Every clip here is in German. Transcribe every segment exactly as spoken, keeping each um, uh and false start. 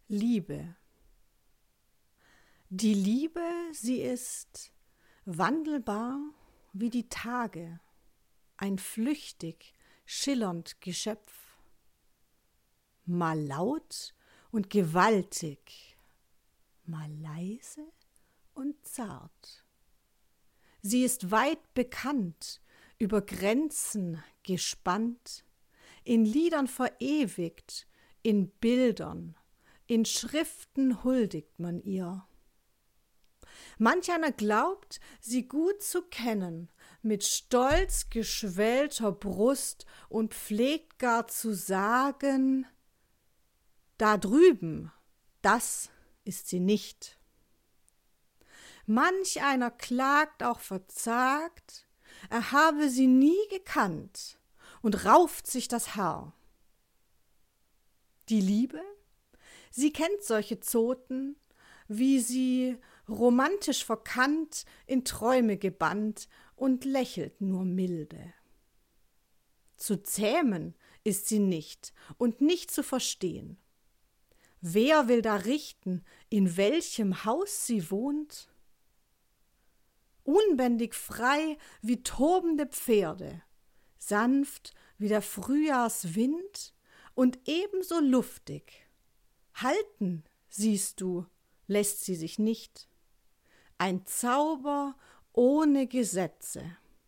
Liebe. Die Liebe, sie ist wandelbar wie die Tage, ein flüchtig, schillernd Geschöpf, mal laut und gewaltig, mal leise und zart. Sie ist weit bekannt, über Grenzen gespannt, in Liedern verewigt, in Bildern, in Schriften huldigt man ihr. Manch einer glaubt, sie gut zu kennen, mit stolz geschwellter Brust und pflegt gar zu sagen, da drüben, das ist sie nicht. Manch einer klagt auch verzagt, er habe sie nie gekannt und rauft sich das Haar. Die Liebe? Sie kennt solche Zoten, wie sie romantisch verkannt, in Träume gebannt und lächelt nur milde. Zu zähmen ist sie nicht und nicht zu verstehen. Wer will da richten, in welchem Haus sie wohnt? Unbändig frei wie tobende Pferde, sanft wie der Frühjahrswind und ebenso luftig. Halten, siehst du, lässt sie sich nicht. Ein Zauber ohne Gesetze.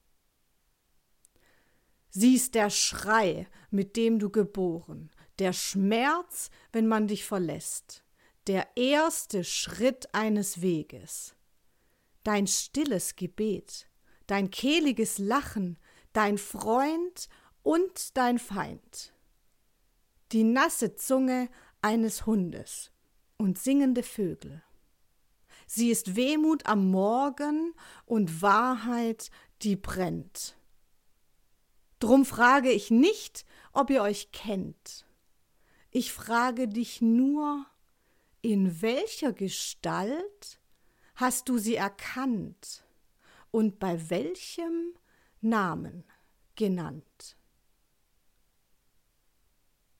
Sie ist der Schrei, mit dem du geboren, der Schmerz, wenn man dich verlässt, der erste Schritt eines Weges. Dein stilles Gebet, dein kehliges Lachen, dein Freund und dein Feind. Die nasse Zunge eines Hundes und singende Vögel. Sie ist Wehmut am Morgen und Wahrheit, die brennt. Drum frage ich nicht, ob ihr euch kennt. Ich frage dich nur, in welcher Gestalt hast du sie erkannt und bei welchem Namen genannt?